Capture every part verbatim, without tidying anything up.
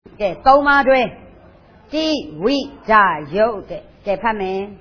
给多嘛对，即为家有的给他们。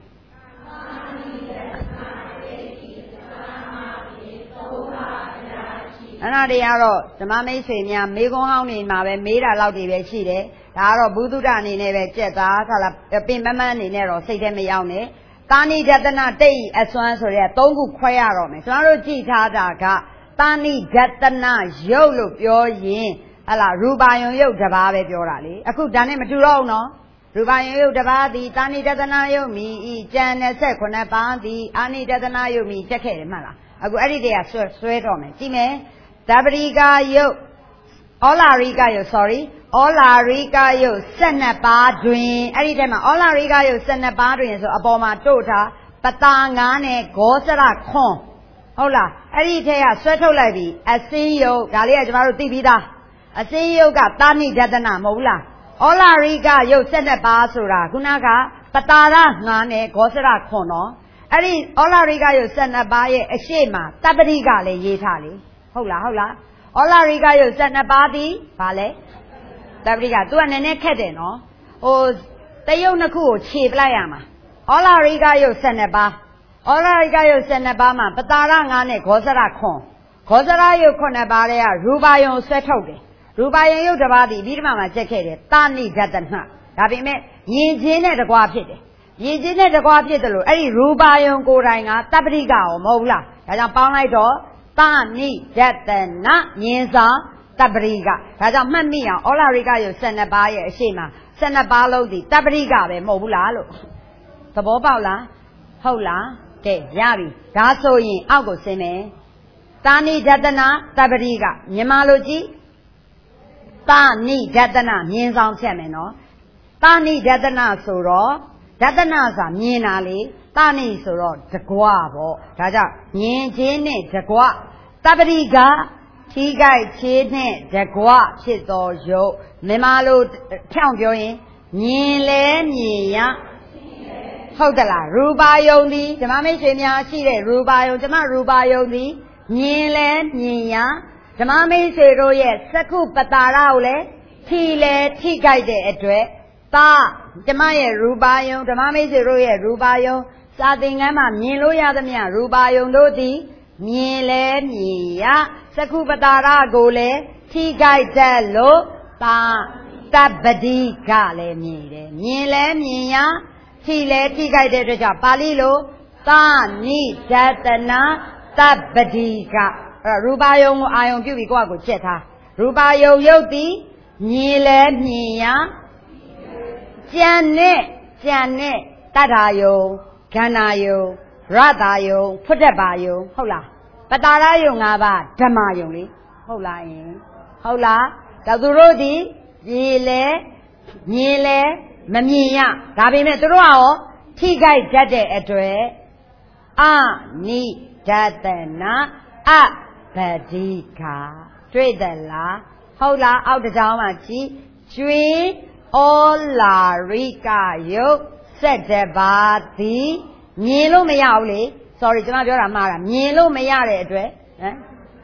那里呀咯，怎么没水呢？没工行里嘛呗，没来老地呗去的。然后不都在你那边接着，他了要变慢慢的那咯，谁都没有呢。当你在那对一算说的，东古快呀咯没？虽然说其他大家，当你在那有了表演，啊啦，如巴用有这把呗表啦哩，啊，可当你们知道呢？如巴用有这把的，当你在那有米，一真的在困难帮的，啊，你在那有米，这开的嘛啦？啊，个阿里的呀，说说着没？记没？达布里加有，奥拉里加有 ，sorry， 奥拉里加有三十八吨，阿里的嘛，奥拉里加有三十八吨，说阿爸妈做他不打眼呢，搞死啦空，好啦，阿里的呀，说出来的，阿 C E O， 哪里啊？就把它对比的，阿 C E O 个当你在那冇啦，奥拉里加有三十八数啦，姑那个不打啦眼呢，搞死啦空咯，阿里奥拉里加有三十八耶，一些嘛，达布里加来耶他哩。好啦好啦，奥拉里加有三十八的，罢了。达布里加，都按那开的喏。哦，但有那个切不来呀嘛。奥拉里加有三十八，奥拉里加有三十八嘛，不打那眼呢，搞死啦空，搞死啦有可能把了呀，如巴用甩头的，如巴用有这把的，比妈妈这开的，打你在等哈，那边没，眼睛呢这瓜皮的，眼睛呢这瓜皮的路，哎，如巴用过来啊，达布里加我冇啦，大家帮来着。大你在的那年上达布里加，大家慢慢啊，奥拉里加有三十八也是嘛，三十八楼的达布里加呗，冇不啦咯，怎么报啦？好啦，给亚比，大所以熬过什么？大你在的那达布里加，你马路基，大你在的那年上前面喏，大你在的那收入，在的那啥年哪里？大你说了这瓜不，大家年轻的这瓜，达布里加体改前的这瓜去做有，没马路跳表演，年来年呀，好的啦，如巴用的，怎么没学名起来？如巴用怎么如巴用的？年来年呀，怎么没学着也？十苦不打扰嘞，体来体改的一对，打怎么也如巴用，怎么没学着也如巴用？啥子俺嘛面路呀的面，如巴用到的面来面呀，十苦不打扰过来，体改在路打打不的嘎来面的，面来面呀，体来体改的这叫巴里路打你在的那打不的嘎，呃，如巴用阿用就比过过接他，如巴用有的面来面呀，将来将来打他有。干哪有，热打有，不得把有，好啦，不打啦有啊吧，怎么用哩？好啦，好啦，到时候的，你来，你来，没面呀，那边没多少哦，体改这的一对，啊，你这的那啊，不地卡，对的啦，好啦，熬得着嘛？去追，奥拉瑞加有。在这把的面路没有嘞 ，sorry， 怎么表达嘛了？面路没有嘞，对，嗯。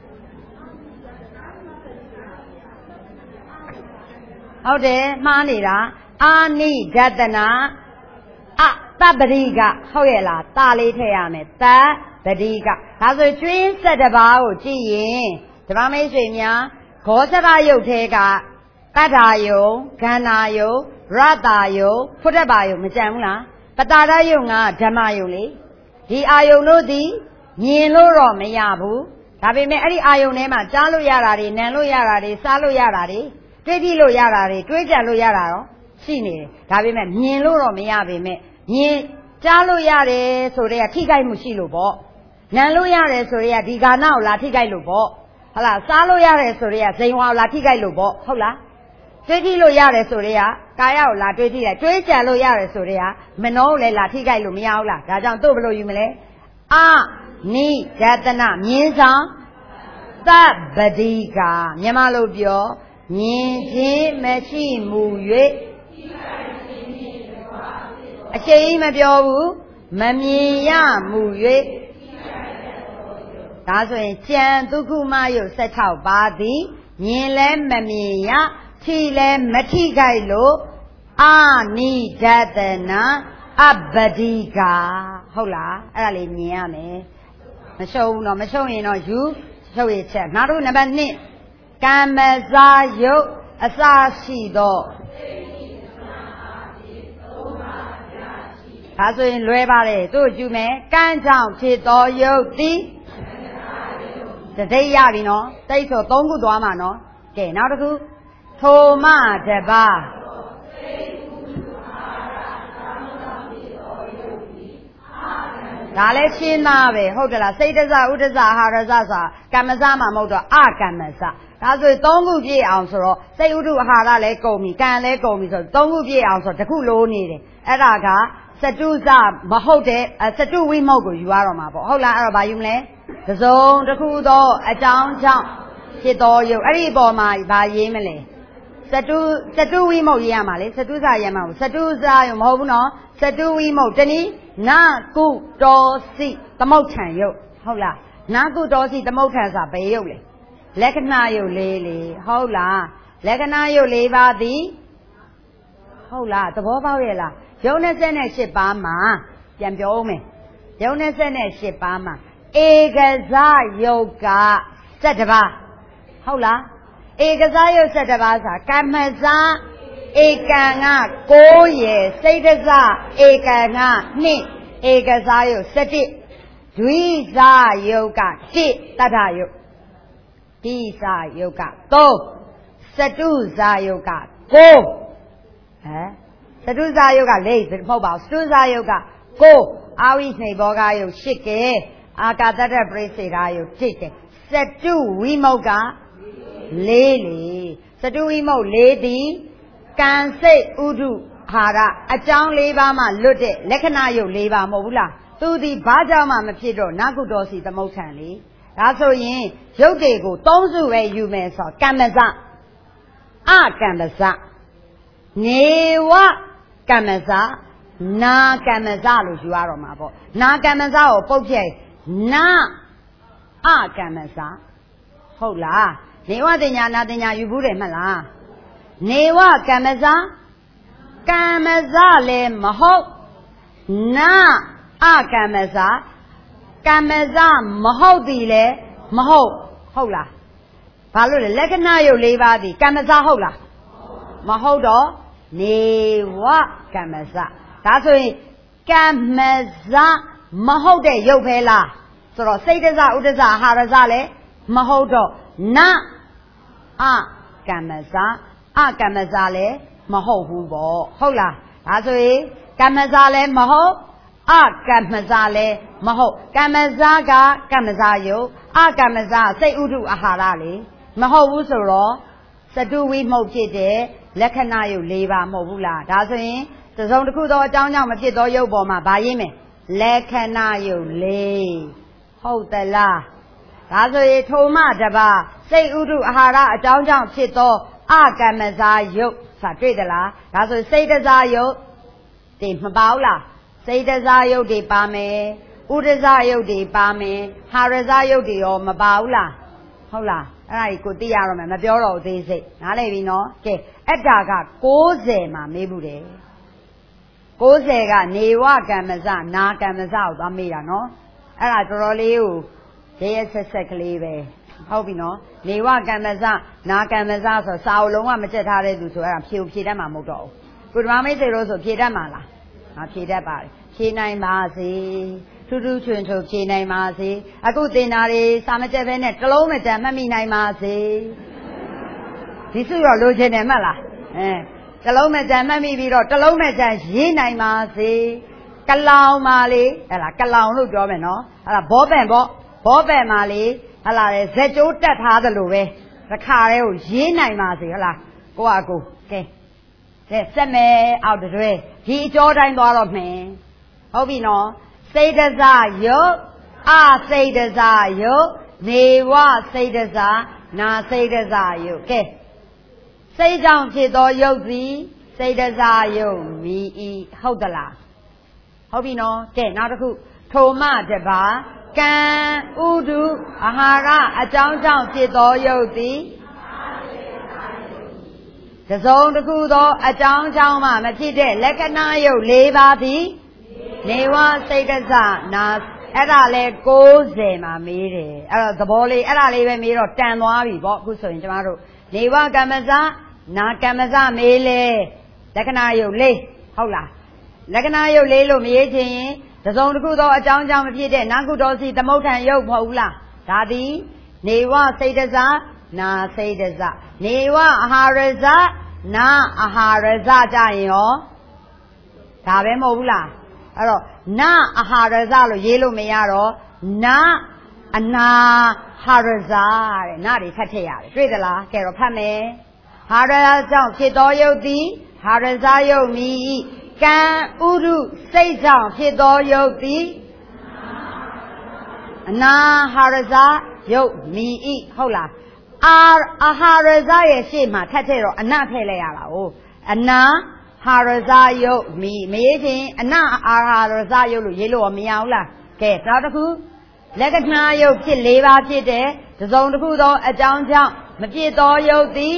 好的，嘛你啦，啊你在的那啊，达不里个，好嘢啦，大里太阳没达不里个，他说军事的把我经营，怎么没水命？国家的有这个，大家有，干哪有？热打有，不得把有没讲啦？不打打有啊，怎么有嘞？ဒီအာယုံတို့သည်မြင်လို့တော့မရဘူးဒါပေမဲ့အဲ့ဒီအာယုံထဲမှာကြားလို့ရတာတွေနံလို့ရတာတွေစားလို့ရတာတွေတွေးကြည့်လို့ရတာတွေတွေးကြံလို့ရတာတော့ရှိနေတယ်ဒါပေမဲ့မြင်လို့တော့မရပေမဲ့မြင်ကြားလို့ရတယ်ဆိုတဲ့ကထိခိုက်မှုရှိလို့ပေါ့နံလို့ရတယ်ဆိုတဲ့ကဒီကာနာကိုလာထိခိုက်လို့ပေါ့ဟုတ်လားစားလို့ရတယ်ဆိုတဲ့ကဇိမ်ဝါကိုလာထိခိုက်လို့ပေါ့ဟုတ်လားတွေးကြည့်လို့ရတယ်ဆိုတဲ့ကကာယကိုလာတွေးကြည့်လိုက်တွေးကြံလို့ရတယ်ဆိုတဲ့ကမနှောကိုလည်းလာထိခိုက်လို့မရဘူးလားဒါကြောင့်တို့ဘယ်လိုယူမလဲအာနိဒတနာမြင်းဆောင်သဗ္ဗတိကာမြန်မာလိုပြောမြင်ခြင်းမရှိမှု၍အရှိန်မပြောဘူးမမြင်ရမှု၍ဒါဆိုရင်ကြံဒုက္ခမယုတ်၁၆ပါးသည်မြင်လဲမမြင်ရထိလဲမထိခိုက်လို့အာနိဒတနာအပ္ပတိကာဟုတ်လားအဲ့ဒါလေးမြင်ရမယ်မရှုံးတော့မရှုံးရင်တော့ယူရှုပ်ရချက်နောက်တစ်ခုနံပါတ်နှစ်ကမ္မဇာယုတ်အစရှိသောဒါဆိုရင်လွဲပါတယ်သူ့ကျူမယ်ကံကြောင့်ဖြစ်သောယုတ်သည်တတိယပြီနော်တိတ်ဆိုသုံးခုသွားမှာနော်ကဲနောက်တစ်ခုထိုမတပါဒါလည်းရှင်းသားပဲဟုတ်တယ်လားစိတ်တစဥဒ္ဒစအာဟာရစဆိုတာကမ္မစမှာမဟုတ်တော့အကမ္မစဒါဆိုသုံးခုပြည့်အောင်ဆိုတော့စိတ်ဥဒ္ဓအာဟာရလည်းကုန်ပြီကံလည်းကုန်ပြီဆိုသုံးခုပြည့်အောင်ဆိုတခုလိုနေတယ်အဲ့ဒါကစတုစမဟုတ်တဲ့စတုဝိမုတ်ကိုယူရတော့မှာပေါ့ဟုတ်လားအဲ့တော့ဘာယူမလဲသစုံတစ်ခုသောအကြောင်းကြောင့်ဖြစ်တော်ယုတ်အဲ့ဒီအပေါ်မှာဘာရေးမလဲစတုစတုဝိမုတ်ရေးရမှာလေစတုစရေးမှာစတုစယုတ်မဟုတ်ဘူးနော်စတုဝိမုတ်တနည်းနာကုတောစီသမုဋ္ဌံယုတ်ဟုတ်လားနာကုတောစီသမုဋ္ဌံဆိုတာဘယ်ယုတ်လဲလက္ခဏာယုတ်လေးလေဟုတ်လားလက္ခဏာယုတ်လေးပါသည်ဟုတ်လားသဘောပေါက်ရဲ့လားယုတ်၂၈ပါးမှာပြန်ပြောဦးမယ်ယုတ်၂၈ပါးမှာဧကဇယုတ်က၁၁ပါးဟုတ်လားဧကဇယုတ်၁၁ပါးဆိုတာကမ္မဇဧကံကကိုးရယ်စိတ်တစဧကံကနှစ်ဧကဇယုတ်၁၁ဒွိဇယုတ်ကတစ်တတ္ထယုတ်တိဇယုတ်ကသုံးစတုဇယုတ်ကကိုးဟမ်စတုဇယုတ်ကလေးမဟုတ်ပါဘူးစတုဇယုတ်ကကိုးအာဝိစနေဘောဂယုတ်၈ကဲအာကာတတ္တပရိစေရာယုတ်တစ်ကဲစတုဝိမုတ်ကလေးလေစတုဝိမုတ်လေးသည်ကံစိတ်ဥဒုဟာရအကြောင်း၄ပါးမှလွတ်တဲ့လက္ခဏာယုတ်၄ပါးမဟုတ်ဘူးလားသူဒီဘာကြောင့်မှမဖြစ်တော့နာကုတောစီသမုဋ္ဌံလေဒါဆိုရင်ရုပ်တွေကိုသုံးစုပဲယူမယ်ဆိုကမ္မဇအကမ္မဇနေဝကမ္မဇနာကမ္မဇလို့ယူရတော့မှာပေါ့နာကမ္မဇကိုပုတ်ပြဲနာအကမ္မဇဟုတ်လားနေဝတင်ညာနာတင်ညာယူဘူးတယ်မှတ်လားနေဝကမ္မဇကမ္မဇလည်းမဟုတ်နာအကမ္မဇကမ္မဇမဟုတ်သည်လည်းမဟုတ်ဟုတ်လားဘာလို့လဲလက္ခဏာယုတ်၄ပါးသည်ကမ္မဇဟုတ်လားမဟုတ်တော့နေဝကမ္မဇဒါဆိုရင်ကမ္မဇမဟုတ်တဲ့ယုတ်ပဲလားဆိုတော့စိတ်တစဥဒ္ဒစအာဟာရစလည်းမဟုတ်တော့နာအကမ္မဇအကမ္မဇလည်းမဟုတ်ဘူးပေါ့ဟုတ်လားဒါဆိုရင်ကမ္မဇလည်းမဟုတ်အကမ္မဇလည်းမဟုတ်ကမ္မဇကကမ္မဇယုတ်အကမ္မဇစိတ်ဥဒုအာဟာရလေမဟုတ်ဘူးဆိုတော့စတုဝိမုတ်ဖြစ်တဲ့လက္ခဏာယုတ်၄ပါးမဟုတ်ဘူးလားဒါဆိုရင်တစုံတစ်ခုသောအကြောင်းကြောင့်မဖြစ်သောယုတ်ပေါ်မှာဗာရေးမယ်လက္ခဏာယုတ်၄ဟုတ်သလားဒါဆိုရင်ထိုမတပါစိတ်ဥဒုအာဟာရအကြောင်းကြောင့်ဖြစ်သောအကမ္မဇယုတ်စာတွေ့သလားဒါဆိုစိတ်တဇယုတ်ဒီမပါဘူးလားစိတ်တဇယုတ်တွေပါမယ်ဥဒဇယုတ်တွေပါမယ်ဟာရဇယုတ်တွေရောမပါဘူးလားဟုတ်လားအဲ့ဒါကြီးကိုသိရတော့မယ်မပြောတော့ဘူးသေးစိတ်နားလည်ပြီနော်ကဲအဲ့ဒါက၉၀မှာမေးဘူးတယ်၉၀ကနေဝကမ္မဇနာကမ္မဇကိုသွားမေးတာနော်အဲ့ဒါတော်တော်လေးကိုရဲရဲဆက်ဆက်ကလေးပဲဟုတ်ပြီနော်နေဝကမ္မဇနာကမ္မဇဆိုစာအုပ်လုံးဝမကြက်ထားတဲ့သူဆိုအဲ့ဒါဖြေဖြေတတ်မှာမဟုတ်တော့ဘူးကုဓမ္မမိတ်ဆွေတို့ဆိုဖြေတတ်မှာလားဟာဖြေတတ်ပါတယ်ဖြေနိုင်ပါစေထူးထူးချွင်ချွင်ဖြေနိုင်ပါစေအခုသင်တာတွေစာမကြက်ဘဲနဲ့တလုံးမတန်မှတ်မိနိုင်ပါစေဒီစုရောလိုချင်တယ်မှတ်လားအဲတလုံးမတန်မှတ်မိပြီးတော့တလုံးမတန်ရေးနိုင်ပါစေကလောင်ပါလေအဲ့ဒါကလောင်လို့ပြောမယ်နော်အဲ့ဒါဘောပန်ပေါ့ဘောပန်ပါလေဟလာလေဇက်ကျိုးတက်ထားသလိုပဲတစ်ခါတည်းကိုရေးနိုင်ပါစေဟလားကိုကကိုကဲကဲစက်မဲအောက်တွဲဒီအကျော်တိုင်းသွားတော့မယ်ဟုတ်ပြီနော်စိတ်တဇယုတ်အစိတ်တဇယုတ်နေဝစိတ်တဇနာစိတ်တဇယုတ်ကဲစိတ်ကြောင့်ဖြစ်သောယုတ်သည်စိတ်တဇယုတ်မိဤဟုတ်သလားဟုတ်ပြီနော်ကဲနောက်တစ်ခုထိုမတပါကံဥဒုအာဟာရအကြောင်းကြောင့်ဖြစ်သောယုတ်သည်တစုံတစ်ခုသောအကြောင်းကြောင့်မှမဖြစ်တဲ့လက္ခဏာယုတ်၄ပါးသည်နေဝစိတ်တစနာအဲ့ဒါလဲ၉၀မှာမေးတယ်အဲ့တော့သဘောလေးအဲ့ဒါလေးပဲမေးတော့တန်သွားပြီပေါ့အခုဆိုရင်ကျမတို့နေဝကမ္မစနာကမ္မစမေးလေလက္ခဏာယုတ်၄ဟုတ်လားလက္ခဏာယုတ်၄လို့မရေးချင်ရင်တစုံတစ်ခုသောအကြောင်းကြောင့်မဖြစ်တဲ့နာကုတောစီသမုဋ္ဌံယုတ်မဟုတ်ဘူးလားဒါသည်နေဝစိတ်တစနာစိတ်တစနေဝအာဟာရဇနာအာဟာရဇကြရင်ရောဒါပဲမဟုတ်ဘူးလားအဲ့တော့နာအာဟာရဇလို့ရေးလို့မရတော့နာအနာဟာရဇတဲ့နာတွေထပ်ထည့်ရတယ်တွေ့သလားကဲတော့ဖတ်မယ်ဟာရကြောင့်ဖြစ်သောယုတ်သည်ဟာရဇယုတ်မီကံဥရုစိတ်ကြောင့်ဖြစ်သောယုတ်သည်အနာဟာရဇယုတ်မီဤဟုတ်လားအာအာဟာရဇရဲ့ရှေ့မှာထပ်ထည့်တော့အနထည့်လိုက်ရတာ哦အနာဟာရဇယုတ်မီမရေးချင်းအနအာဟာရဇယုတ်လို့ရေးလို့မရဘူးလားကဲနောက်တစ်ခုလက္ခဏာယုတ်ဖြစ်၄ပါးဖြစ်တဲ့တစုံတစ်ခုသောအကြောင်းကြောင့်မဖြစ်သောယုတ်သည်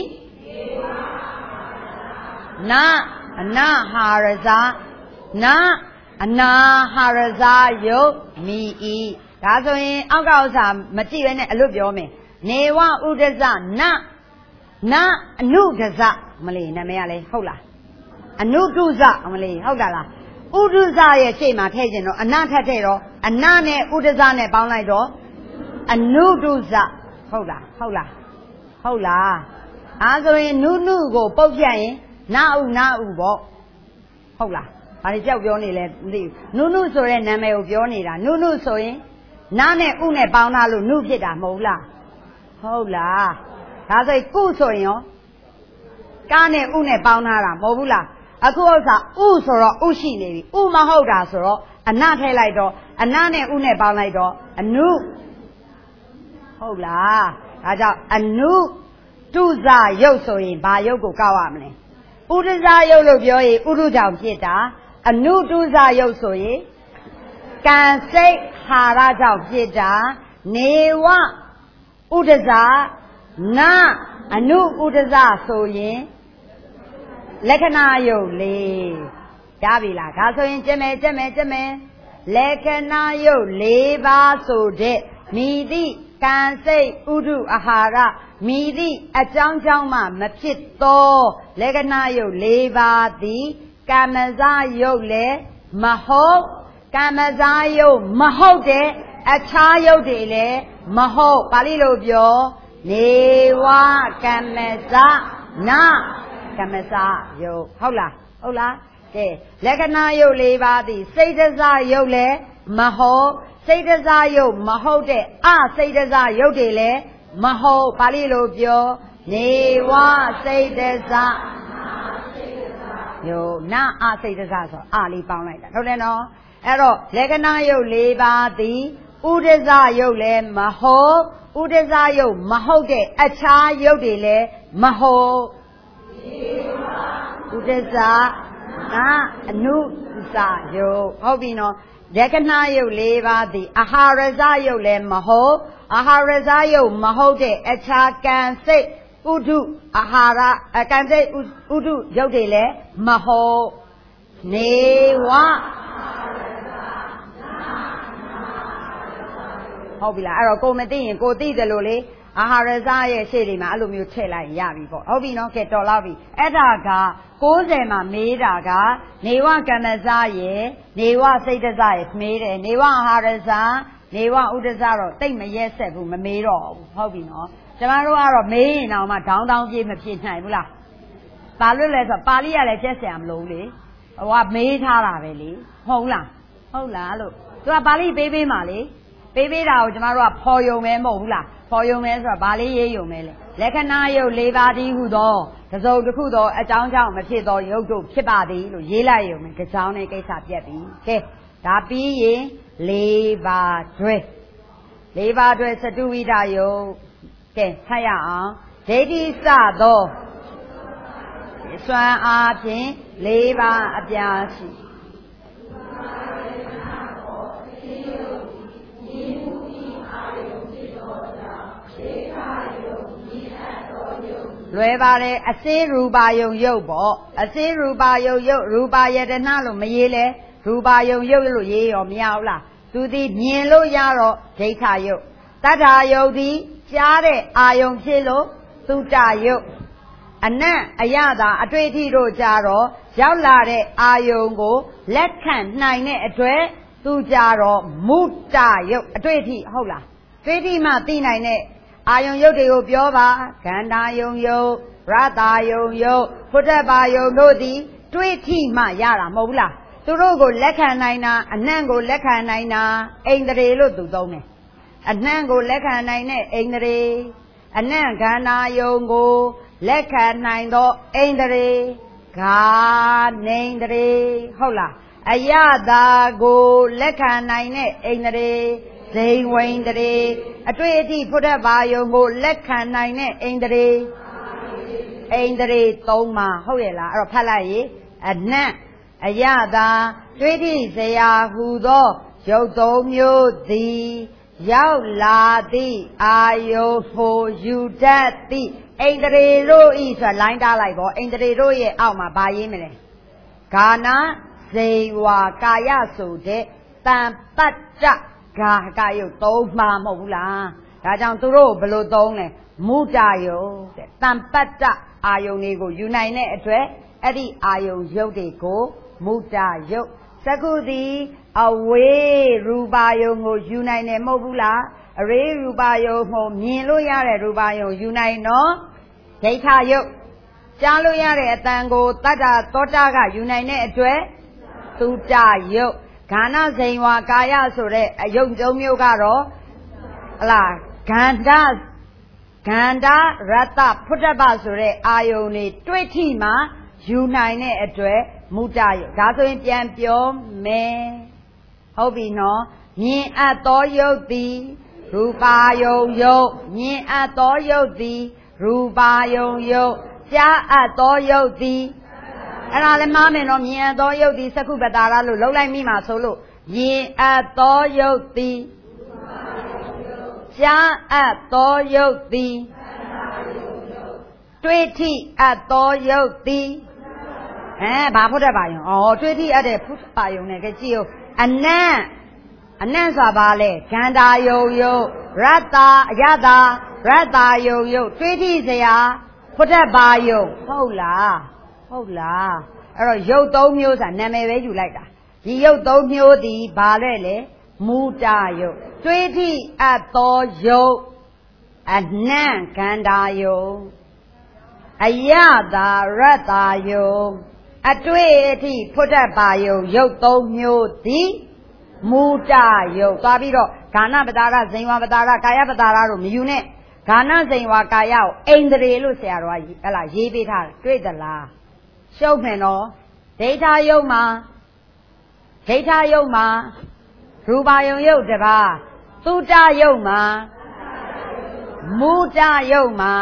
နာအနာဟာရဇနာအနာဟာရဇယုတ်မီဤဒါဆိုရင်အောက်ကဥစ္စာမကြည့်ပဲနဲ့အလွတ်ပြောမယ်နေဝဥဒဇနနအနုဒဇမလေးနာမည်ကလေဟုတ်လားအနုတုဇမလေးဟုတ်တာလားဥဒဇရဲ့ရှေ့မှာထည့်ခြင်းတော့အနထက်ထည့်တော့အနနဲ့ဥဒဇနဲ့ပေါင်းလိုက်တော့အနုတုဇဟုတ်လားဟုတ်လားဟုတ်လားအဲဆိုရင်နုနုကိုပုတ်ပြတ်ရင်နာဥနာဥပေါ့ဟုတ်လားဘာလို့ကြောက်ပြောနေလဲမသိဘူးနုနုဆိုတဲ့နာမည်ကိုပြောနေတာနုနုဆိုရင်နာနဲ့ဥနဲ့ပေါင်းထားလို့နုဖြစ်တာမဟုတ်လားဟုတ်လားဒါဆိုရင်ကုဆိုရင်ရောကားနဲ့ဥနဲ့ပေါင်းထားတာမဟုတ်ဘူးလားအခုဥစ္စာဥဆိုတော့ဥရှိနေပြီဥမဟုတ်တာဆိုတော့အနထည့်လိုက်တော့အနနဲ့ဥနဲ့ပေါင်းလိုက်တော့အနုဟုတ်လားဒါကြောင့်အနုတုဇယုတ်ဆိုရင်ဘာယုတ်ကိုကောက်ရမလဲဥဒဇယုတ်လို့ပြောရင်ဥဒုကြောင့်ဖြစ်တာအနုတုဇယုတ်ဆိုရင်ကံစိတ်ဟာရကြောင့်ဖြစ်တာနေဝဥဒဇနာအနုဥဒဇဆိုရင်လက္ခဏာယုတ်လေးရပြီလားဒါဆိုရင်ကျက်မယ်ကျက်မယ်ကျက်မယ်လက္ခဏာယုတ်၄ပါးဆိုတဲ့မိသည့်ကံစိတ်ဥဒုအာဟာရမိသည့်အကြောင်းကြောင့်မှမဖြစ်သောလက္ခဏာယုတ်၄ပါးသည်ကမ္မဇယုတ်လည်းမဟုတ်ကမ္မဇယုတ်မဟုတ်တဲ့အခြားယုတ်တွေလည်းမဟုတ်ပါဠိလိုပြောနေဝကမ္မဇနာကမ္မဇယုတ်ဟုတ်လားဟုတ်လားကဲလက္ခဏာယုတ်၄ပါးသည်စိတ်တဇယုတ်လည်းမဟုတ်စိတ်တဇယုတ်မဟုတ်တဲ့အစိတ်တဇယုတ်တွေလည်းမဟုတ်ပါဠိလိုပြောနေဝစိတ်တဇယုတ်နာအစိတ်တဇဆိုအလေးပေါင်းလိုက်တာဟုတ်တယ်နော်အဲ့တော့လက္ခဏာယုတ်၄ပါးသည်ဥဒဇယုတ်လည်းမဟုတ်ဥဒဇယုတ်မဟုတ်တဲ့အခြားယုတ်တွေလည်းမဟုတ်ဥဒဇနာအနုဇယုတ်ဟုတ်ပြီနော်လက္ခဏာယုတ်၄ပါးသည်အာဟာရဇယုတ်လည်းမဟုတ်အာဟာရဇယုတ်မဟုတ်တဲ့အခြားကံစိတ်ဥဒုအာဟာရအကံစိတ်ဥဒုယုတ်တွေလည်းမဟုတ်နေဝဟုတ်ပြီလားအဲ့တော့ကိုမသိရင်ကိုသိတယ်လို့လေအာဟာရဇရဲ့ရှေ့တွေမှာအဲ့လိုမျိုးထည့်လိုက်ရပြီပေါ့ဟုတ်ပြီနော်ကဲတော်လောက်ပြီအဲ့ဒါက၉၀မှာမေးတာကနေဝကမ္မဇရဲ့နေဝစိတ်တဇရဲ့မေးတယ်နေဝအာဟာရဇနေဝဥဒဇတော့တိတ်မရက်ဆက်ဘူးမမေးတော့ဘူးဟုတ်ပြီနော်ကျမတို့ကတော့မေးရင်တော့မှဒေါင်းတောင်းပြေးမဖြစ်နိုင်ဘူးလားပါလို့လဲဆိုပါဠိရလည်းကျက်ဆရာမလို့လေဟိုကမေးထားတာပဲလေဟုတ်လားဟုတ်လားလို့သူကပါဠိပေးပေးမှာလေပေးပေးတာကိုကျမတို့ကဖော်ယုံမဲမဟုတ်ဘူးလားဖော်ယုံမဲဆိုတော့ဗာလေးရေးယုံမဲလေလက္ခဏာယုတ်၄ပါးတည်းဟုသောတစုံတစ်ခုသောအကြောင်းကြောင့်မဖြစ်သောယုတ်တို့ဖြစ်ပါသည်လို့ရေးလိုက်ယုံမဲကြောင်းနဲ့ကိစ္စပြက်ပြီကဲဒါပြီးရင်၄ပါးတွဲ၄ပါးတွဲစတုဝိဒယုတ်ကဲဖတ်ရအောင်ဒိဋ္ဌိစသောစွမ်းအားဖြင့်၄ပါးအပြားရှိလွယ်ပါတယ်အစင်းရူပါယုံရုပ်ပေါ့အစင်းရူပါယုံရုပ်ရူပါယတနာလို့မရေးလဲရူပါယုံရုပ်လို့ရေးရောမရဘူးလားသူသည်မြင်လို့ရတော့ဒိဋ္ဌာယုတ်တတ္ထာယုတ်သည်ကြားတဲ့အာယုံဖြစ်လို့သုတယုတ်အနံ့အရသာအတွေ့အထိတို့ကြတော့ရောက်လာတဲ့အာယုံကိုလက်ခံနိုင်တဲ့အတွက်သူကြတော့မုတ္တယုတ်အတွေ့အထိဟုတ်လားတွေ့အထိမှသိနိုင်တဲ့အာယုံယုတ်တွေကိုပြောပါခန္ဓာယုံယုတ်ရတ္တာယုံယုတ်ဖုဒ္ဓဘာယုံတို့သည်တွေ့အထိမှရတာမဟုတ်ဘူးလားသူတို့ကိုလက်ခံနိုင်တာအနံ့ကိုလက်ခံနိုင်တာအိန္ဒြေလို့သူသုံးတယ်အနံ့ကိုလက်ခံနိုင်တဲ့အိန္ဒြေအနံ့ခန္ဓာယုံကိုလက်ခံနိုင်သောအိန္ဒြေဂာနိန္ဒြေဟုတ်လားအယတာကိုလက်ခံနိုင်တဲ့အိန္ဒြေဇိဝိန္ဒြေအတွေ့အထိဖုဒ္ဓဘာယုံကိုလက်ခံနိုင်တဲ့အိန္ဒြေအိန္ဒြေသုံးပါဟုတ်ရဲ့လားအဲ့တော့ဖတ်လိုက်ရေအနံ့အယတာတွေ့ထိစရာဟူသောရုပ်သုံးမျိုးသည်ရောက်လာသည့်အာယုဖို့ယူတတ်သည့်အိန္ဒြေတို့ဤဆိုလိုင်းတားလိုက်ပေါ့အိန္ဒြေတို့ရဲ့အောက်မှာဗာရေးမလဲဂာနာဇေဝကာယဆိုတဲ့တံပတ္တဂါကာယုတ်သုံးမှာမဟုတ်ဘူးလားဒါကြောင့်သူတို့ဘယ်လိုသုံးလဲမုဒ္ဒယုတ်တဲ့တံပတ္တအာယုန်တွေကိုယူနိုင်တဲ့အတွက်အဲ့ဒီအာယုန်ရုပ်တွေကိုမုဒ္ဒယုတ်သက္ခုသည်အဝေးရူပါယုံကိုယူနိုင်တယ်မဟုတ်ဘူးလားအရေရူပါယုံကိုမြင်လို့ရတဲ့ရူပါယုံယူနိုင်တော့ဒိဋ္ဌာယုတ်ကြားလို့ရတဲ့အတန်ကိုတတ္တသောတာကယူနိုင်တဲ့အတွက်သုတယုတ်ဂာနဇိဝကာယဆိုတဲ့အယုတ်သုံးမျိုးကတော့ဟလားဂန္ဓဂန္ဓရတ္တဖုဒ္ဓဘဆိုတဲ့အာယုန်တွေတွေ့ထိမှယူနိုင်တဲ့အတွက်မုဒ္ဒယုတ်ဒါဆိုရင်ပြန်ပြောမယ်ဟုတ်ပြီနော်မြင်အပ်သောယုတ်သည်ရူပါယုံယုတ်မြင်အပ်သောယုတ်သည်ရူပါယုံယုတ်ကြားအပ်သောယုတ်သည်အဲ့ဒါလည်းမှားမယ်နော်မြင်အပ်သောယုတ်သည်သက္ခုပတာရလို့လုံးလိုက်မိမှာဆိုလို့မြင်အပ်သောယုတ်သည်ကြားအပ်သောယုတ်သည်တွေ့ထိအပ်သောယုတ်သည်အဲဘာဖုဒ္ဓဘာယုံဩတွေ့ထိအပ်တဲ့ဖုဒ္ဓဘာယုံနဲ့ကြည့်ဦးအနံ့အနံ့ဆိုတာဘာလဲခန္ဓာယုံယုတ်ရတ္တာအယတာရတ္တာယုံယုတ်တွေ့ထိစရာဖုဒ္ဓဘာယုံဟုတ်လားဟုတ်လားအဲ့တော့ယုတ်သုံးမျိုးဆိုတာနာမည်ပဲယူလိုက်တာဒီယုတ်သုံးမျိုးဒီဘာလဲလေမုဒ္ဒယုတ်တွေ့ထိအပ်သောယုတ်အနံ့ခန္ဓာယုံအယတာရတ္တာယုံအတွေ့အထိဖုဒ္ဓဘာယုံယုတ်သုံးမျိုးသည်မုဒ္ဒယုတ်သွားပြီးတော့ဂာနပတာရဇိဝပတာရကာယပတာရတို့မယူနဲ့ဂာနဇိဝကာယကိုအိန္ဒြေလို့ဆရာတော်ကဟလာရေးပေးထားတယ်တွေ့သလားရှုပ်မယ်နော်ဒိဋ္ဌာယုတ်မှာဒိဋ္ဌာယုတ်မှာရူပါယုံယုတ်တပါသုတယုတ်မှာမုဒ္ဒယုတ်မှာ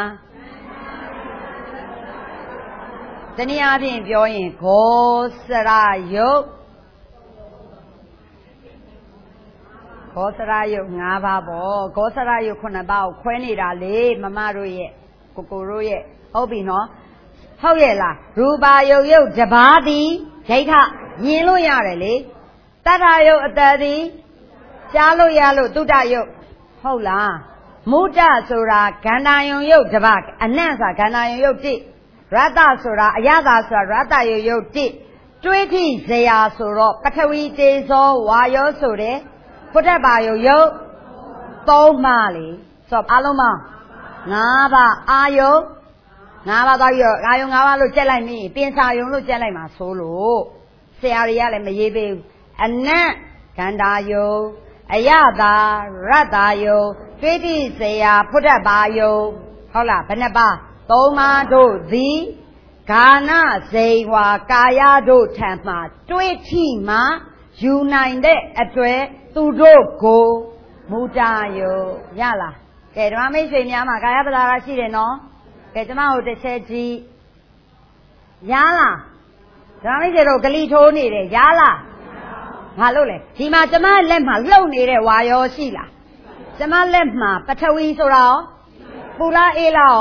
တနည်းအားဖြင့်ပြောရင်ဂောစရယုတ်ဂောစရယုတ်၅ပါးပေါ့ဂောစရယုတ်ခုနှစ်ပါးကိုခွဲနေတာလေမမတို့ရဲ့ကိုကိုတို့ရဲ့ဟုတ်ပြီနော်ဟုတ်ရဲ့လားရူပါယုတ်ယုတ်တပါးသည်ဒိဋ္ဌမြင်လို့ရတယ်လေတတ္ထာယုတ်အတ္တသည်ကြားလို့ရလို့သုတယုတ်ဟုတ်လားမုဒ္ဒဆိုတာခန္ဓာယုံယုတ်တပါးအနံ့ဆိုတာခန္ဓာယုံယုတ်တိရတ္တဆိုတာအယတာဆိုတာရတ္တယုတ်ယုတ်တိတွေးထိဇရာဆိုတော့ပထဝီတေဇောဝါယောဆိုတဲ့ဖုဒ္ဓဘာယုတ်ယုတ်သုံးပါးလေဆိုတော့အလုံးပေါင်း၅ပါးအာယုတ်၅ပါးသွားပြီးတော့အာယုတ်၅ပါးလို့ကြက်လိုက်မိပြင်စာယုံလို့ကြက်လိုက်မှာဆိုလို့ဆရာတွေကလည်းမရေးပေးဘူးအနံ့ခန္ဓာယုတ်အယတာရတ္တယုတ်တွေးထိဇရာဖုဒ္ဓဘာယုတ်ဟုတ်လားဘယ်နှပါးသုံးပါးတို့သည်ဂာနဇိဝကာယတို့ထံမှတွေ့ထိမှယူနိုင်တဲ့အတွေ့သူတို့ကိုမုဒ္ဒယုတ်ရလားကဲဓမ္မမိတ်ဆွေများမှာကာယပတာရရှိတယ်နော်ကဲကျွန်မတို့တစ်ချက်ကြည့်ရလားဓမ္မမိတ်ဆွေတို့ဂလိထိုးနေတယ်ရလားဘာလို့လဲဒီမှာကျွန်မလက်မှာလှုပ်နေတဲ့ဝါရောရှိလားကျွန်မလက်မှာပထဝီဆိုတာရောပူလားအေးလားရော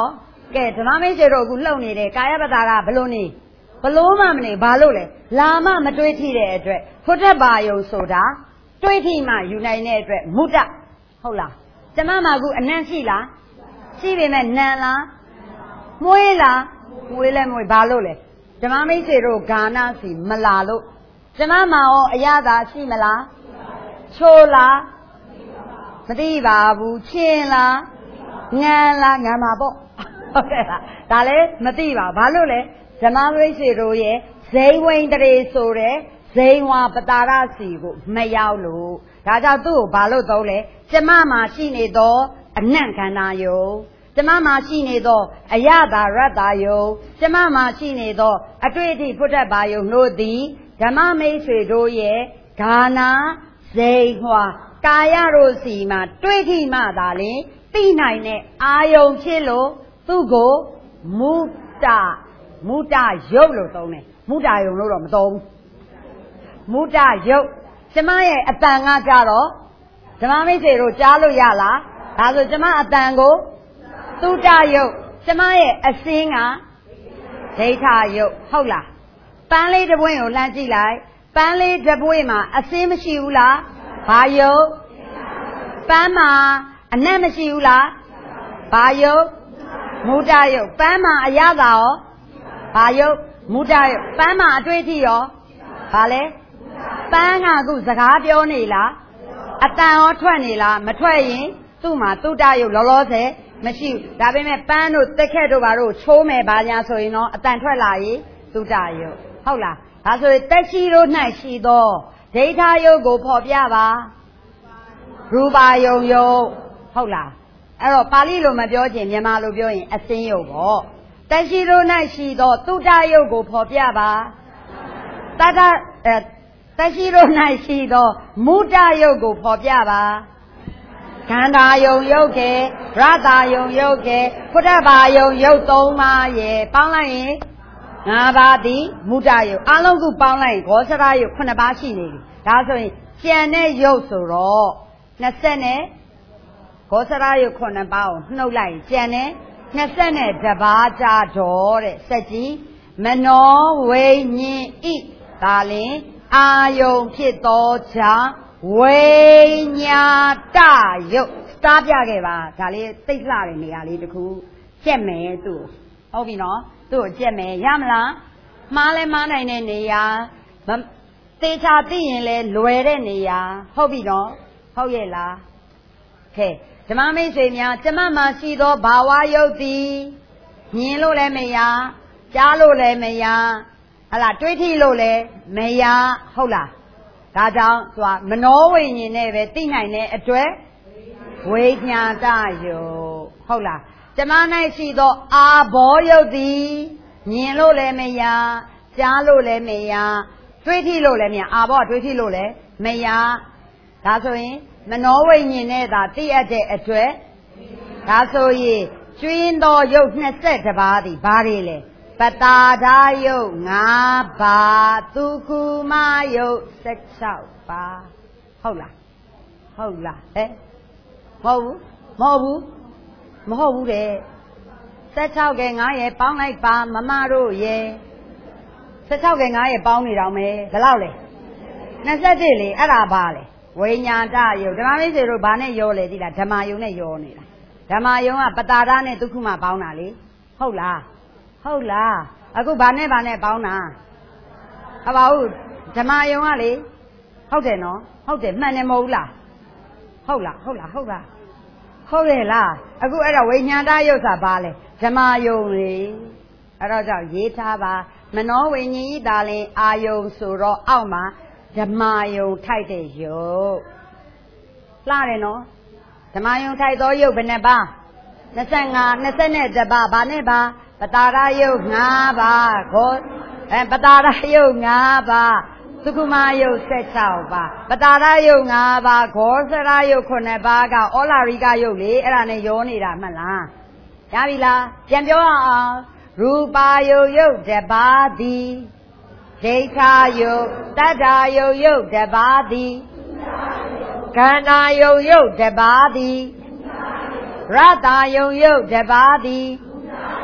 ကဲဓမ္မမိတ်ဆွေတို့အခုလှုပ်နေတဲ့ကာယပတာကဘလို့နေဘလို့မှမနေဘာလို့လဲလာမမတွေးထိတဲ့အတွက်ဖွတ်ထပါယုံဆိုတာတွေးထိမှယူနိုင်တဲ့အတွက်မုဒ္ဒဟုတ်လားကျမမှာအခုအနံ့ရှိလားရှိပေမဲ့နံလားမွေးလားမွေးလဲမွေးဘာလို့လဲဓမ္မမိတ်ဆွေတို့ဂါနစီမလာလို့ကျမမှာရောအရသာရှိမလားချိုးလားမသိပါဘူးချင်းလားငံလားငံပါပေါ့ဟုတ်ကဲ့လားဒါလည်းမသိပါဘာလို့လဲဓမ္မမိတ်ဆွေတို့ရဲ့ဇိဝိန်တရေဆိုတဲ့ဇိဝါပတာရစီကိုမရောက်လို့ဒါကြောင့်သူ့ကိုဘာလို့သုံးလဲကျမမှာရှိနေသောအနံ့ခန္ဓာယုံကျမမှာရှိနေသောအယတာရတ္တယုံကျမမှာရှိနေသောအတွေ့အထိဖွတ်တတ်ပါယုံတို့သည်ဓမ္မမိတ်ဆွေတို့ရဲ့ဂါနာဇိဟွာကာယတို့စီမှာတွေ့ထိမှသာလျှင်သိနိုင်တဲ့အာယုံဖြစ်လို့သူ့ကိုမုဒ္ဒမုဒ္ဒယုတ်လို့သုံးတယ်မုဒ္ဒယုံလို့တော့မသုံးဘူးမုဒ္ဒယုတ်ကျမရဲ့အတန်ကကြတော့ဓမ္မမိတ်ဆွေတို့ကြားလို့ရလားဒါဆိုကျမအတန်ကိုသုတယုတ်ကျမရဲ့အစင်းကဒိဋ္ဌယုတ်ဟုတ်လားပန်းလေးတစ်ပွင့်ကိုလှမ်းကြည့်လိုက်ပန်းလေးတစ်ပွင့်မှာအစင်းမရှိဘူးလားဘာယုတ်ပန်းမှာအနံ့မရှိဘူးလားဘာယုတ်မုဒ္ဒယုတ်ပန်းမှာအရသာရောဘာယုတ်မုဒ္ဒယုတ်ပန်းမှာအတွေ့အထိရောဘာလဲပန်းကအခုစကားပြောနေလားအတန်ရောထွက်နေလားမထွက်ရင်သူ့မှာသုတယုတ်လောလောဆယ်မရှိဘူးဒါပေမဲ့ပန်းတို့တက်ခက်တို့ဘာတို့ချိုးမယ်ဘာညာဆိုရင်တော့အတန်ထွက်လာရင်သုတယုတ်ဟုတ်လားဒါဆိုရင်တက်ရှိတို့၌ရှိသောဒိဋ္ဌယုတ်ကိုဖော်ပြပါရူပါယုံယုတ်ဟုတ်လားအဲ့တော့ပါဠိလိုမပြောချင်မြန်မာလိုပြောရင်အစင်းယုတ်ပေါ့တက်ရှိတို့၌ရှိသောသုတယုတ်ကိုဖော်ပြပါတတအဲတက်ရှိတို့၌ရှိသောမုဒ္ဒယုတ်ကိုဖော်ပြပါခန္ဓာယုံယုတ်ကေရတ္တယုံယုတ်ကေဖွတ်တပါယုံယုတ်သုံးပါးရဲ့ပေါင်းလိုက်ရင်ငါးပါးသည်မုဒ္ဒယုတ်အလုံးစုပေါင်းလိုက်ရင်ဂောစရယုတ်ခုနှစ်ပါးရှိနေပြီဒါဆိုရင်ကျန်တဲ့ယုတ်ဆိုတော့နှစ်ဆက်နဲ့ဂောစရယုတ်ခုနှစ်ပါးကိုနှုတ်လိုက်ကျန်တဲ့နှစ်ဆက်နဲ့တပါးကြတော့တဲ့စက်ကြီးမနောဝိညာဉ်ဤဒါလင်အာယုံဖြစ်သောကြောင့်ဝိညာတယုတ်စတားပြခဲ့ပါဒါလေးသိလှတဲ့နေရာလေးတခုကျက်မယ်သူ့ဟုတ်ပြီနော်သူ့ကိုကျက်မယ်ရမလားမှားလဲမှားနိုင်တဲ့နေရာသေချာသိရင်လဲလွယ်တဲ့နေရာဟုတ်ပြီနော်ဟုတ်ရဲ့လားခဲဓမ္မမိတ်ဆွေများကျမမှာရှိသောဘာဝယုတ်သည်မြင်လို့လည်းမရကြားလို့လည်းမရဟလာတွေးထိလို့လည်းမရဟုတ်လားဒါကြောင့်သူကမနောဝိညာဉ်နဲ့ပဲသိနိုင်တဲ့အတွက်ဝိညာတယုတ်ဟုတ်လားကျမ၌ရှိသောအာဘောယုတ်သည်မြင်လို့လည်းမရကြားလို့လည်းမရတွေးထိလို့လည်းမရအာဘောတွေးထိလို့လည်းမရဒါဆိုရင်မနောဝိညာဉ်နဲ့သာသိရတဲ့အတွက်ဒါဆိုရင်ကျွင်းသောယုတ်နှစ်ဆက်တပါးသည်ဘာတွေလဲပတာဒါယုတ်ငါးပါးသူကုမယုတ်၁၆ပါးဟုတ်လားဟုတ်လားဟဲ့မဟုတ်ဘူးမဟုတ်ဘူးမဟုတ်ဘူးတဲ့၁၆ကဲငါးရဲ့ပေါင်းလိုက်ပါမမတို့ရဲ့၁၆ကဲငါးရဲ့ပေါင်းနေတော့မယ်ဘယ်လောက်လဲ၂၁လေအဲ့ဒါပါလေဝိညာတယုတ်ဓမ္မမိတ်ဆွေတို့ဘာနဲ့ရောလဲသိလားဓမ္မယုံနဲ့ရောနေတာဓမ္မယုံကပတာဒါနဲ့ဒုက္ခမပေါင်းတာလေဟုတ်လားဟုတ်လားအခုဘာနဲ့ဘာနဲ့ပေါင်းတာဟုတ်ပါဘူးဓမ္မယုံကလေဟုတ်တယ်နော်ဟုတ်တယ်မှန်တယ်မဟုတ်ဘူးလားဟုတ်လားဟုတ်လားဟုတ်လားဟုတ်ရဲ့လားအခုအဲ့တော့ဝိညာဏယုတ်ဆိုတာဘာလဲဓမ္မယုံလေအဲ့တော့ကြောင့်ရေးထားပါမနောဝိညာဉ်ဤဒါလင်အာယုံဆိုတော့အောက်မှာဓမ္မယုံထိုက်တဲ့ယုတ်လှတယ်နော်ဓမ္မယုံထိုက်သောယုတ်ဘယ်နှပါ၂၅ ၂၁ပါဘာနဲ့ပါပတာရယုတ်၅ပါးခေါ်အဲပတာရယုတ်၅ပါးသုခမယုတ်၁၆ပါးပတာရယုတ်၅ပါးဂောစရယုတ်ခုနှစ်ပါးကဩလာရိကယုတ်လေအဲ့ဒါနဲ့ရောနေတာမှတ်လားရပြီလားပြန်ပြောအောင်ရူပါယုတ်ယုတ်တပါးသည်ဒိဋ္ဌယုတ်တတ္ထာယုတ်ယုတ်တပါးသည်ခန္ဓာယုတ်ယုတ်တပါးသည်ရတ္တယုတ်ယုတ်တပါးသည်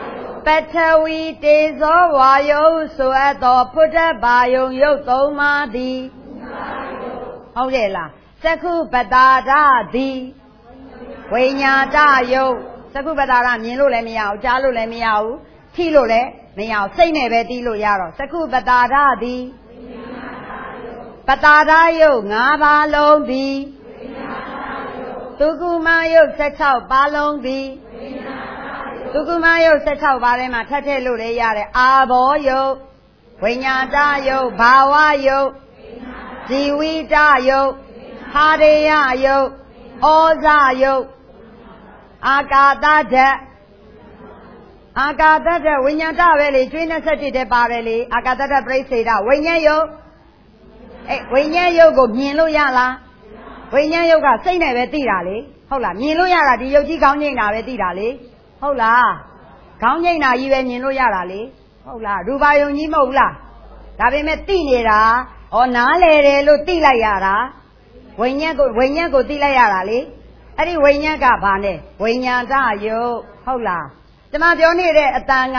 ပထဝီတေဇောဝါယုဆိုအပ်သောဖုဒ္ဓဘာယုံယုတ်သုံးပါးသည်ဟုတ်ရဲ့လားသက္ခုပတာဒသည်ဝိညာတယုတ်သက္ခုပတာဒမြင်လို့လည်းမရဘူးကြားလို့လည်းမရဘူးထိလို့လည်းမရဘူးစိတ်နဲ့ပဲတီးလို့ရတော့သက္ခုပတာဒသည်ပတာဒယုတ်၅ပါးလုံးသည်သုကုမယုတ်၁၆ပါးလုံးသည်သုကုမယုတ်၁၆ပါးထဲမှာထပ်ထည့်လို့လည်းရတယ်အာဘောယုတ်ဝိညာတယုတ်ဘာဝယုတ်ဇီဝိတယုတ်ဟာရေယယုတ်ဩဇယုတ်အာကာသဓာတ်အာကာသဓာတ်ဝိညာတပဲလေကျွေးနဲ့ဆက်တည်တဲ့ပါတယ်လေအာကာသဓာတ်ပြိစေတဝိညာဉ်ယုတ်အဲဝိညာဉ်ယုတ်ကိုမြင်လို့ရလားဝိညာဉ်ယုတ်ကစိတ်နဲ့ပဲသိတာလေဟုတ်လားမြင်လို့ရတာဒီယုတ်ကြီးခေါင်းငိမ့်တာပဲသိတာလေဟုတ်လားခေါင်းငိမ့်တာကြီးပဲမြင်လို့ရတာလေဟုတ်လားရူပါယုံကြီးမဟုတ်လားဒါပေမဲ့သိနေတာဩနားလေတယ်လို့သိလိုက်ရတာဝိညာဉ်ကိုဝိညာဉ်ကိုသိလိုက်ရတာလေအဲ့ဒီဝိညာဉ်ကဘာလဲဝိညာဏယုတ်ဟုတ်လားကျမပြောနေတဲ့အတန်က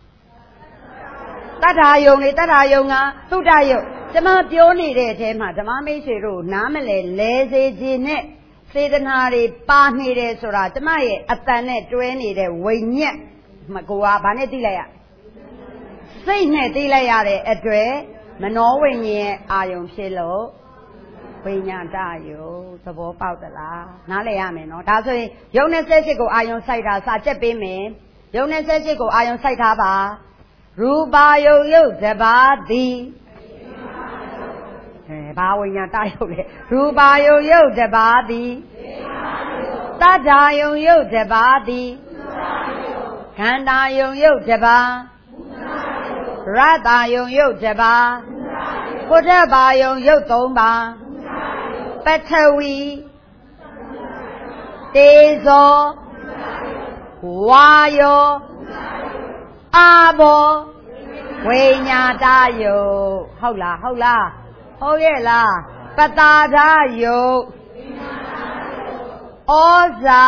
တတ္ထာယုံလေတတ္ထာယုံကသုတ္တယုတ်ကျမပြောနေတဲ့အထဲမှာဓမ္မမိတ်ဆွေတို့နားမလဲလဲစေခြင်းနဲ့စေတနာတွေပါနေတယ်ဆိုတာကျမရဲ့အတန်နဲ့တွဲနေတဲ့ဝိညာဉ်မကိုကဘာနဲ့သိလိုက်ရစိတ်နဲ့သိလိုက်ရတဲ့အတွက်မနောဝိညာဉ်အာယုံဖြစ်လို့ဝိညာဏယုတ်သဘောပေါက်သလားနားလည်ရမယ်နော်ဒါဆိုရင်ယုံနဲ့ဆက်ရှိကိုအာယုံစိုက်တာစာချက်ပေးမယ်ယုံနဲ့ဆက်ရှိကိုအာယုံစိုက်ထားပါရူပါယုတ်ယုတ်တပါးသည်အဲဘာဝိညာဏယုတ်လဲရူပါယုတ်ယုတ်တပါးသည်သတ္ထာယုံယုတ်တပါးသည်ခန္ဓာယုံယုတ်တပါးရတ္တယုံယုတ်တပါးဘုဒ္ဓဘာယုံယုတ်သုံးပါးပထဝီတေဇောဝါယောအာဘောဝိညာတယုတ်ဟုတ်လားဟုတ်လားဟုတ်ရဲ့လားပတာဒယုတ်ဩဇာ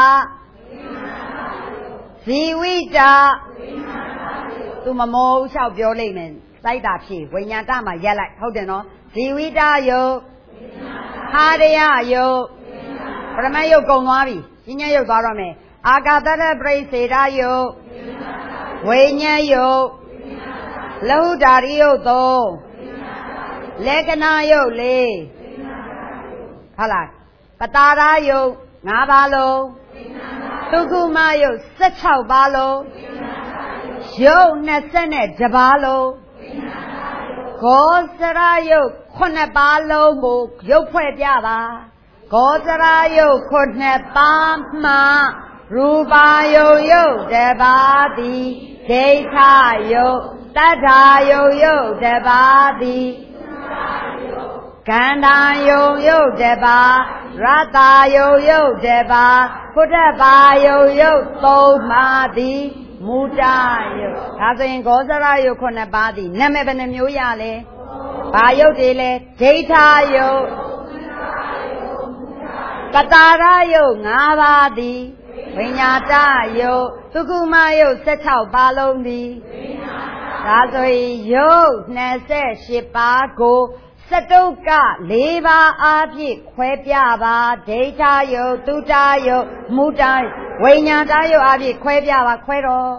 ဇီဝိတသူမမောလျှောက်ပြောလိမ့်မယ်စိုက်တာဖြည့်ဝိညာတမှာရက်လိုက်ဟုတ်တယ်နော်ဇီဝိတယုတ်ဟာရယယုတ်ပရမယုတ်ကုန်သွားပြီဉာဏ်ယုတ်သွားတော့မယ်အာကာသတပရိစေတယုတ်ဝိညာဉ်ယုတ်လဟုတာရိယုတ်သုံးလက္ခဏာယုတ်လေးဟုတ်လားပတာရယုတ်၅ပါးလုံးသုကုမယုတ်၁၆ပါးလုံးယုတ်၂၂ပါးလုံးဂောစရယုတ်ခုနှစ်ပါးလုံးကိုရုပ်ဖွဲ့ပြပါဂောစရယုတ်ခုနှစ်ပါးမှရူပါယုတ်ယုတ်တပါးသည်ဒိဋ္ဌယုတ်တတ္ထာယုတ်ယုတ်တပါးသည်ခန္ဓာယုတ်ယုတ်တပါးရတ္တယုတ်ယုတ်တပါးဘုဒ္ဓဘာယုတ်ယုတ်သုံးပါးသည်မူတယုတ်ဒါဆိုရင်ဂောစရယုတ်ခုနှစ်ပါးသည်နာမည်ဘယ်နှမျိုးရလဲဘာယုတ်တွေလဲဒိဋ္ဌယုတ်ပတာရယုတ်၅ပါးသည်ဝိညာတယုတ်သုကုမယုတ်၁၆ပါးလုံးသည်ဒါဆိုရင်ယုတ်၂၈ပါးကိုစတုက၄ပါးအားဖြင့်ခွဲပြပါဒိဋ္ဌယုတ်သုတယုတ်မုတဝိညာတယုတ်အားဖြင့်ခွဲပြပါခွဲတော့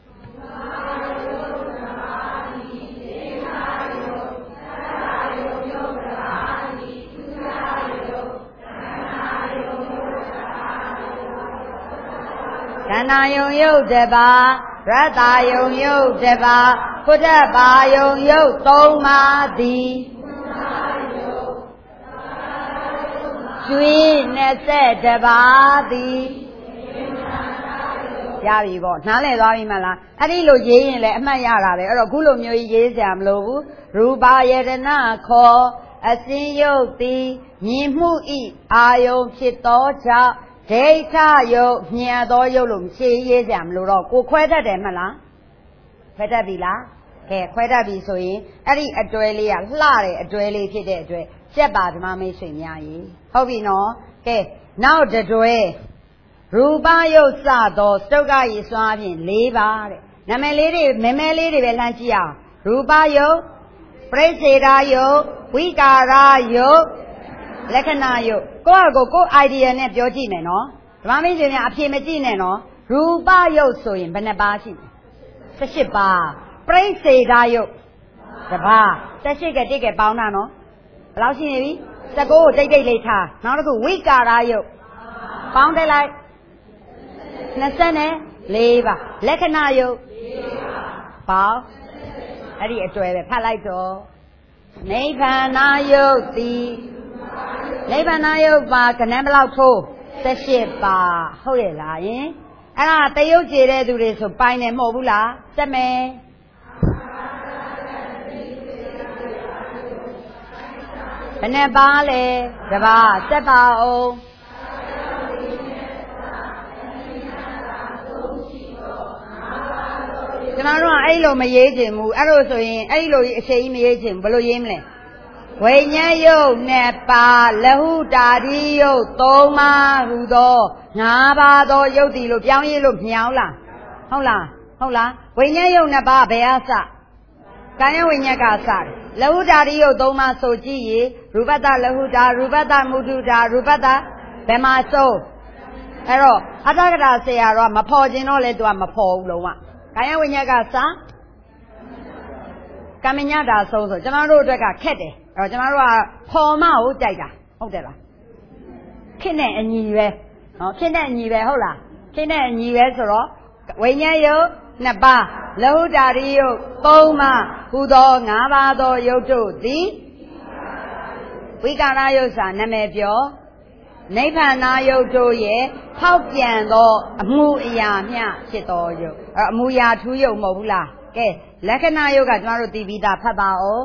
ခန္ဓာယုံယုတ်တပါရတ္တယုံယုတ်တပါဘုဒ္ဓဘာယုံယုတ်သုံးပါးသည်ကျွေး၂၁ပါးသည်ရပြီပေါ့နားလည်သွားပြီမလားအဲ့ဒီလိုရေးရင်လည်းအမှတ်ရတာပဲအဲ့တော့ခုလိုမျိုးကြီးရေးစရာမလိုဘူးရူပါယတနာခောအစင်းယုတ်သည်မြင်မှုဤအာယုံဖြစ်သောကြောင့်ဒိဋ္ဌယုတ်မြင်သောယုတ်လို့မရှိရေးစရာမလိုတော့ကိုခွဲတတ်တယ်မလားခွဲတတ်ပြီလားကဲခွဲတတ်ပြီဆိုရင်အဲ့ဒီအတွဲလေးကလှတဲ့အတွဲလေးဖြစ်တဲ့အတွက်ကျက်ပါဓမ္မမိတ်ဆွေများကြီးဟုတ်ပြီနော်ကဲနောက်တွဲရူပယုတ်စသောစတုဂ္ဂဤစွာဖြင့်၄ပါးတဲ့နာမည်လေးတွေမဲမဲလေးတွေပဲလှမ်းကြည့်အောင်ရူပယုတ်ပရိစ္ဆေဒယုတ်ဝိကာရယုတ်လက္ခဏာယုတ်ကိုယ့်အကိုကိုယ် idea နဲ့ပြောကြည့်မယ်နော်ဓမ္မမိတ်ဆွေများအဖြေမကြည့်နဲ့နော်ရူပယုတ်ဆိုရင်ဘယ်နှပါးရှိလဲ၁၈ပါးပရိစ္ဆေဒယုတ်တစ်ပါး၁၈ကတိတ်ကပေါင်းတာနော်ဘယ်လောက်ရှိနေပြီ၁၉ကိုတိတ်တိတ်လေးထားနောက်တစ်ခုဝိကာရယုတ်ပေါင်းတက်လိုက်၂၄ပါးလက္ခဏာယုတ်ပေါင်းအဲ့ဒီအတွဲပဲဖတ်လိုက်တော့နိဗ္ဗာန်ယုတ်သည်နိဗ္ဗာန်ယုတ်ပါကဏ္ဍဘလောက်ထိုး၁၈ပါးဟုတ်ရဲ့လားယင်အဲ့ဒါတရုတ်ကြည်တဲ့သူတွေဆိုပိုင်တယ်မဟုတ်ဘူးလားစက်မယ်ဘယ်နှပါးလဲတပါးစက်ပါအောင်ကျွန်တော်တို့ကအဲ့လိုမရေးချင်ဘူးအဲ့လိုဆိုရင်အဲ့လိုအချိန်ကြီးမရေးချင်ဘူးဘယ်လိုရေးမလဲဝိညာဉ်ယုတ်နှစ်ပါးလဟုတာတိယုတ်သုံးပါးဟူသောငါးပါးသောယုတ်တီလို့ပြောင်းရေးလို့မြောင်းလားဟုတ်လားဟုတ်လားဝိညာဉ်ယုတ်နှစ်ပါးဘယ်အစကာယဝိညာဉ်ကစတယ်လဟုတာတိယုတ်သုံးပါးဆိုကြည့်ရေရူပတ္တလဟုတာရူပတ္တမုဒုတာရူပတ္တဘယ်မှာစိုးအဲ့တော့အတ္တကရာဆရာတော့မဖော်ခြင်းတော့လဲသူကမဖော်ဘူးလုံးဝကာယဝိညာဉ်ကစကမ္မညတာဆုံးဆိုကျွန်တော်တို့အတွက်ကခက်တယ်အဲ့တော့ကျွန်တော်တို့ကဖော်မကိုကြိုက်တာဟုတ်တယ်လားခက်နဲ့အညီပဲနော်ခက်နဲ့အညီပဲဟုတ်လားခက်နဲ့အညီပဲဆိုတော့ဝိညာဉ်ယုတ်နှစ်ပါးလဟုတာရိယုတ်သုံးပါးဟူသောငါးပါးသောယုတ်တို့သည်ဝိကာရယုတ်စာနာမည်ပြောနိဗ္ဗာန်ယုတ်တို့ရဲ့ဖောက်ပြန်သောအမှုအရာမျှဖြစ်သောယုတ်အဲ့အမှုအရာထူးယုတ်မဟုတ်ဘူးလားကဲလက္ခဏာယုတ်ကကျွန်တော်တို့သိပြီးသားဖတ်ပါဦး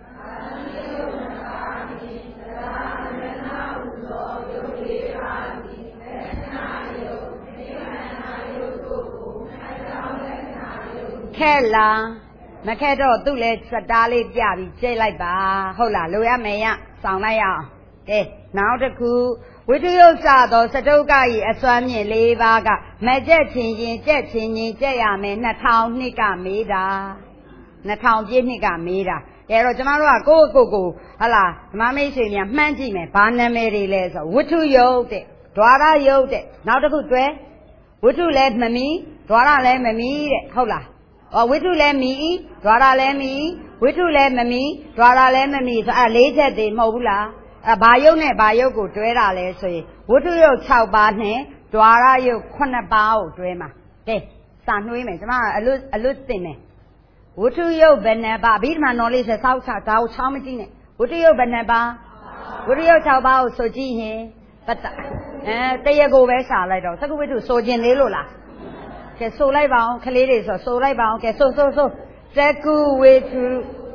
ခဲလားမခဲတော့သူ့လဲစတားလေးပြပြီးကျိတ်လိုက်ပါဟုတ်လားလိုရမယ်ရဆောင်လိုက်ရအောင်ကဲနောက်တစ်ခုဝိတုယုတ်စသောစတုကဤအစွမ်းမြင့်၄ပါးကမကြက်ချင်းချင်းကြက်ချင်းချင်းကြက်ရမယ်၂ထောင်နှစ်ကမေးတာ၂ထောင်ပြည့်နှစ်ကမေးတာကဲတော့ကျမတို့ကကိုယ့်ကိုယ်ကိုဟလာဓမ္မမိတ်ဆွေများမှန်းကြည့်မယ်ဘာနာမည်တွေလဲဆိုဝိတုယုတ်တဲ့ဒွါရယုတ်တဲ့နောက်တစ်ခုတွဲဝိတုလည်းမမီဒွါရလည်းမမီတဲ့ဟုတ်လားဩဝိတုလည်းမီဒွါရလည်းမီဝိတုလည်းမမီဒွါရလည်းမမီဆိုအဲလေးချက်တည်းမဟုတ်ဘူးလားအဲဘာယုတ်နဲ့ဘာယုတ်ကိုတွဲတာလဲဆိုရင်ဝိတုယုတ်၆ပါးနဲ့ဒွါရယုတ်ခုနှစ်ပါးကိုတွဲမှာကဲစာနှွေးမယ်ကျမအလွတ်အလွတ်တင်မယ်ဝိတုယုတ်ဘယ်နှပါးအဘိဓမ္မာနော်လေးဆိုစောက်ချဒါကိုချောင်းမကြည့်နဲ့ဝိတုယုတ်ဘယ်နှပါးဝိတုယုတ်၆ပါးကိုဆိုကြည့်ရင်ပတ္တအဲတရကိုပဲစာလိုက်တော့သက္ကဝိတုဆိုခြင်းလေးလို့လားကဲဆိုလိုက်ပါအောင်ခလေးတွေဆိုဆိုလိုက်ပါအောင်ကဲဆိုဆိုဆိုသက္ကဝိတု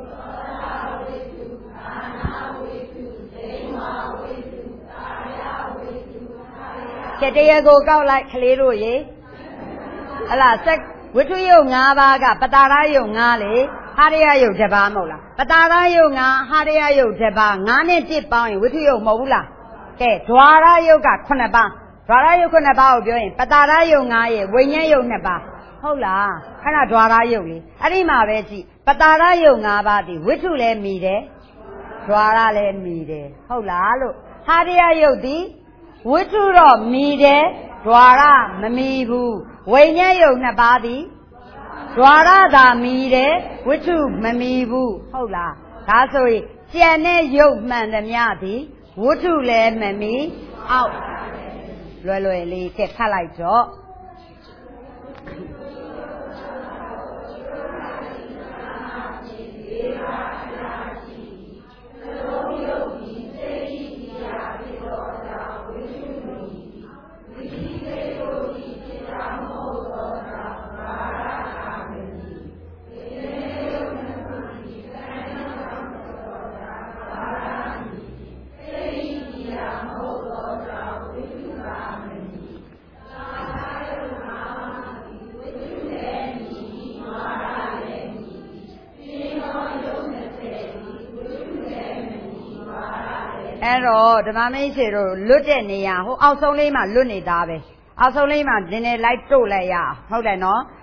ကဲတရကိုကောက်လိုက်ခလေးတို့ရေဟလာသက္ဝိတုယုတ်၅ပါးကပတာရယုတ်၅လေဟာရယယုတ်တစ်ပါးမဟုတ်လားပတာရယုတ်၅ဟာရယယုတ်တစ်ပါး၅နဲ့တစ်ပေါင်းရင်ဝိတုယုတ်မဟုတ်ဘူးလားကဲဒွါရယုတ်ကခုနှစ်ပါးဒွါရယုတ်ခုနှစ်ပါးကိုပြောရင်ပတာရယုတ်၅ရဲ့ဝိညာဉ်ယုတ်နှစ်ပါးဟုတ်လားအဲ့ဒါဒွါရယုတ်လေအဲ့ဒီမှာပဲကြည့်ပတာရယုတ်၅ပါးဒီဝိတုလည်းမီတယ်ဒွါရလည်းမီတယ်ဟုတ်လားလို့ဟာရယယုတ်ဒီဝိတုတော့မီတယ်ဒွါရမမီဘူးဝိညာဉ်ယုတ်နှစ်ပါးဒီဒွါရသာမီတယ်ဝိတုမမီဘူးဟုတ်လားဒါဆိုရင်ကျန်တဲ့ယုတ်မှန်သမျှဒီဝိတုလည်းမမီအောက်လွယ်လွယ်လေးကဲဖတ်လိုက်တော့အဲ့တော့ဓမ္မမိတ်ဆွေတို့လွတ်တဲ့နေရာဟိုအောက်ဆုံးလေးမှာလွတ်နေတာပဲအောက်ဆုံးလေးမှာနည်းနည်းလိုက်တို့လိုက်ရအောင်ဟုတ်တယ်နော်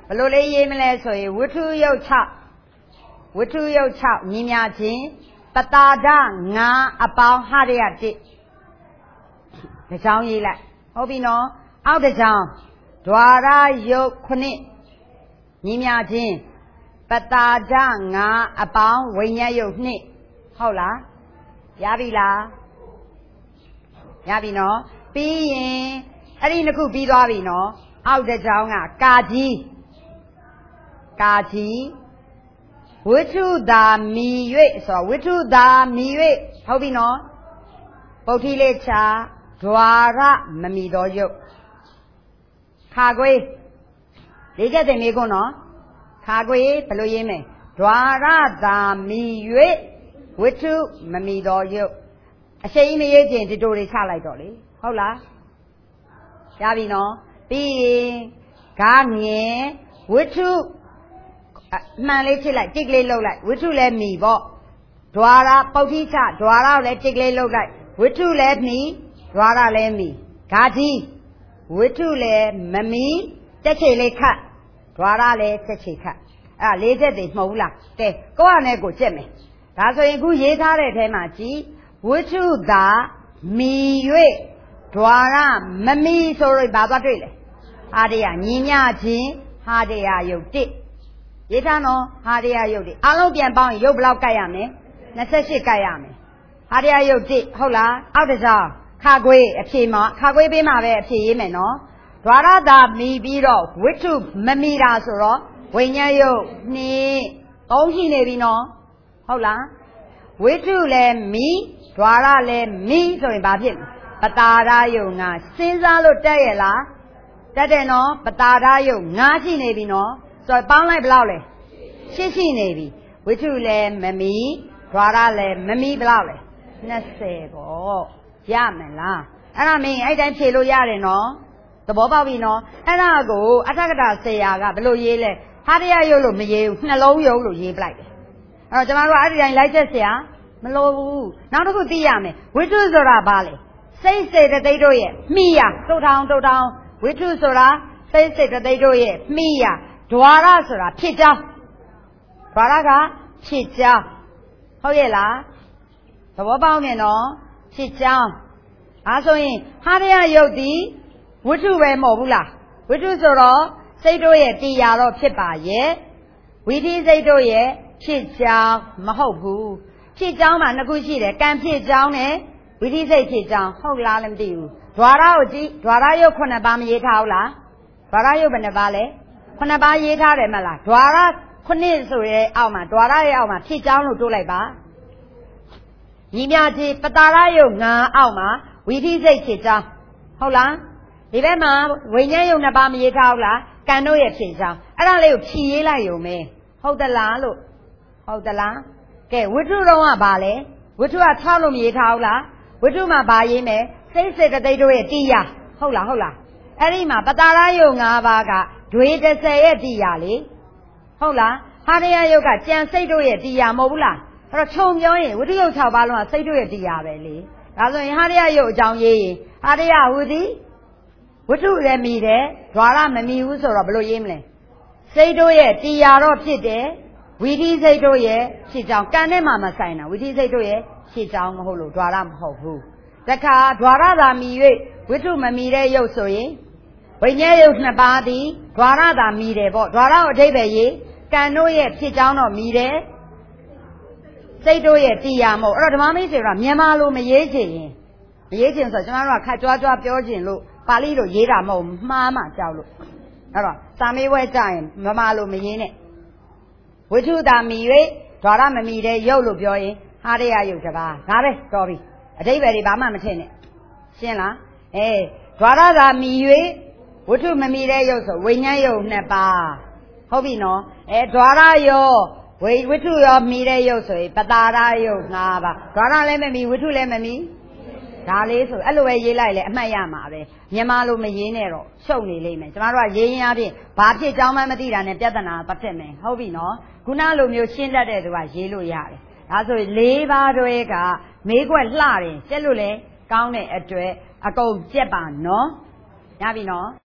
ဘလို့လေးရေးမလဲဆိုရင်ဝိထုယုတ်၆ဝိထုယုတ်၆ညီမြချင်းပတာဒငါအပေါင်းဟာရရတစ်တစ်ချောင်းရေးလိုက်ဟုတ်ပြီနော်အောက်တစ်ချောင်းဒွါရယုတ်ခုနှစ်ညီမြချင်းပတာဒငါအပေါင်းဝိညာဉ်ယုတ်နှစ်ဟုတ်လားရပြီလားရပြီနော်ပြီးရင်အဲ့ဒီနှစ်ခုပြီးသွားပြီနော်အောက်တစ်ချောင်းကကာကြီးကာကြီးဝိထုသာမီ၍ဆိုဝိထုသာမီ၍ဟုတ်ပြီနော်ပုတ်ထီလေးချာဒွါရမမီတော်ယုတ်ခါကွေးလေးချက်တင်မေးခွန်းနော်ခါကွေးဘယ်လိုရေးမလဲဒွါရသာမီ၍ဝိထုမမီတော်ယုတ်အရှိန်မရေးခြင်းဒီတိုတွေချလိုက်တော့လေဟုတ်လားရပြီနော်ပြီးရင်ဂါငယ်ဝိထုမှန်လေးချစ်လိုက်တစ်ကလေးလှုပ်လိုက်ဝိထုလည်းမီပေါ့ဒွါရပုတ်တိချဒွါရလည်းတစ်ကလေးလှုပ်လိုက်ဝိထုလည်းမီဒွါရလည်းမီဂါကြီးဝိထုလည်းမမီတက်ချေလေးခတ်ဒွါရလည်းတက်ချေခတ်အဲ့ဒါလေးချက်တည်းမဟုတ်ဘူးလားကဲကိုယ့်အနေကိုကြက်မယ်ဒါဆိုရင်အခုရေးထားတဲ့အထဲမှာကြည်ဝိထုသာမီ၍ဒွါရမမီဆိုတော့ဘာသွားတွေ့လဲဟာတရားညီမြချင်းဟာတရားယုတ်တစ်ရေးထားနော်ဟာတရားယုတ်တစ်အလုံးပြန်ပေါင်းရင်ယုတ်ဘယ်လောက်ကတ်ရမလဲ၂၈ကတ်ရမယ်ဟာတရားယုတ်တစ်ဟုတ်လားအောက်တစ်စောင်းခါကွေးအဖြေမှာခါကွေးပေးမှာပဲအဖြေရေးမယ်နော်ဒွါရသာမီပြီးတော့ဝိထုမမီတာဆိုတော့ဝိညာဉ်ယုတ်နှစ်သုံးရှိနေပြီနော်ဟုတ်လားဝိထုလည်းမီဒွါရလည်းမီဆိုရင်ဘာဖြစ်လဲပတာရယုတ်ငါစဉ်းစားလို့တက်ရဲ့လားတက်တယ်နော်ပတာရယုတ်ငါရှိနေပြီနော်ဆိုတော့ပေါင်းလိုက်ဘယ်လောက်လဲရှစ်ရှိနေပြီဝိထုလည်းမမီဒွါရလည်းမမီဘယ်လောက်လဲ၂၀ပေါ့ရမလားအဲ့ဒါမင်းအဲ့တိုင်းဖြေလို့ရတယ်နော်သဘောပေါက်ပြီနော်အဲ့ဒါကိုအထက်ကတာဆရာကဘယ်လိုရေးလဲဟာတရားယုတ်လို့မရေးဘူးနှလုံးယုတ်လို့ရေးပလိုက်တယ်အဲ့တော့ကျွန်တော်တို့အဲ့ဒီတိုင်းလိုက်ချက်ဆရာမလိုဘူးနောက်တစ်ခုသိရမယ်ဝိထုဆိုတာဘာလဲစိတ်စေတသိက်တို့ရဲ့မိယာတုတ်ထောင်တုတ်ထောင်ဝိထုဆိုတာစိတ်စေတသိက်တို့ရဲ့မိယာဒွါရဆိုတာဖြစ်ကြောင်းဒွါရကဖြစ်ကြောင်းဟုတ်ရဲ့လားသဘောပေါက်နေနော်ဖြစ်ကြောင်းဒါဆိုရင်ဟာတရားယုတ်ဒီဝိထုပဲမဟုတ်ဘူးလားဝိထုဆိုတော့စိတ်တို့ရဲ့တရားတော့ဖြစ်ပါရဲ့ဝိသီစိတ်တို့ရဲ့ဖြစ်ကြောင်းမဟုတ်ဘူးဖြစ်ကြောင်းမှာနှစ်ခုရှိတယ်ကံဖြစ်ကြောင်းနဲ့ဝိသီစိတ်ဖြစ်ကြောင်းဟုတ်လားလည်းမသိဘူးဒွါရကိုကြည့်ဒွါရယုတ်ခုနှစ်ပါးမရေးထားဘူးလားဒွါရယုတ်ဘယ်နှပါးလဲခုနှစ်ပါးရေးထားတယ်မလားဒွါရခုနှစ်ဆိုရဲအောက်မှာဒွါရရဲ့အောက်မှာဖြစ်ကြောင်းလို့တိုးလိုက်ပါညီမြချင်းပတာရယုတ်ငါအောက်မှာဝိသီစိတ်ဖြစ်ကြောင်းဟုတ်လားဒီဘက်မှာဝိညာဉ်ယုတ်နှစ်ပါးမရေးထားဘူးလားကံတို့ရဲ့ဖြစ်ကြောင်းအဲ့ဒါလေးကိုဖြည်ရေးလိုက်ရုံပဲဟုတ်သလားလို့ဟုတ်သလားကဲဝိထုတော်ကဘာလဲဝိထုက၆လို့မရေးထားဘူးလားဝိထုမှာဘာရေးမယ်စိတ်စေတသိက်တို့ရဲ့တရားဟုတ်လားဟုတ်လားအဲ့ဒီမှာပတာရယုတ်၅ပါးကဒွေ၁၀ရဲ့တရားလေဟုတ်လားဟာတရားယုတ်ကကြံစိတ်တို့ရဲ့တရားမဟုတ်ဘူးလားအဲ့တော့ခြုံပြောရင်ဝိထုယုတ်၆ပါးလုံးကစိတ်တို့ရဲ့တရားပဲလေဒါဆိုရင်ဟာတရားယုတ်အကြောင်းရေးရင်ဟာတရားဟူသည်ဝိထုလည်းမိတယ်ဒွါရမမိဘူးဆိုတော့ဘယ်လိုရေးမလဲစိတ်တို့ရဲ့တရားတော့ဖြစ်တယ်ဝိသီစိတ်တို့ရဲ့ဖြစ်ကြောင်းကံနဲ့မှမဆိုင်တာဝိသီစိတ်တို့ရဲ့ဖြစ်ကြောင်းမဟုတ်လို့ဒွါရမဟုတ်ဘူးတခါဒွါရသာမိ၍ဝိထုမမိတဲ့ယုတ်ဆိုရင်ဝိညာဉ်ယုတ်နှစ်ပါးသည်ဒွါရသာမိတယ်ပေါ့ဒွါရကိုအဓိပ္ပာယ်ရေးကံတို့ရဲ့ဖြစ်ကြောင်းတော့မိတယ်စိတ်တို့ရဲ့တရားမဟုတ်အဲ့တော့ဓမ္မမိတ်ဆိုတာမြန်မာလိုမရေးချင်ရင်မရေးချင်ဆိုတော့ကျွန်တော်တို့ကခက်ကြွားကြွားပြောချင်လို့ပါဠိလိုရေးတာမဟုတ်မှားမှကြောက်လို့အဲ့တော့စာမေးပွဲကြရင်မမလိုမရေးနဲ့ဝိထုသာမီ၍ဒွါရမမီတဲ့ယုတ်လို့ပြောရင်ဟာတရားယုတ်တပါးဒါပဲတော်ပြီအဓိပ္ပာယ်တွေဘာမှမထင်နဲ့ရှင်းလားအဲဒွါရသာမီ၍ဝိထုမမီတဲ့ယုတ်ဆိုဝိညာဉ်ယုတ်နှစ်ပါးဟုတ်ပြီနော်အဲဒွါရယောဝိဝိထုရောမီတဲ့ယုတ်ဆိုရင်ပတာရယုတ်၅ပါးဒွါရလည်းမမီဝိထုလည်းမမီဒါလေးဆိုအဲ့လိုပဲရေးလိုက်လေအမှတ်ရမှာပဲမြန်မာလိုမရေးနဲ့တော့ရှုပ်နေလိမ့်မယ်ကျမတို့ကရေးရင်အပြင်ဘာဖြစ်ကြောင်းမှမသိတာနဲ့ပြဿနာပတ်သက်မယ်ဟုတ်ပြီနော်ခုနလိုမျိုးရှင်းတတ်တဲ့သူကရေးလို့ရတယ်ဒါဆိုရင်၄ပါးတွေကမေးခွက်လှတယ်ကျက်လို့လေကောင်းတဲ့အတွက်အကုန်ကျက်ပါနော်ရပြီနော်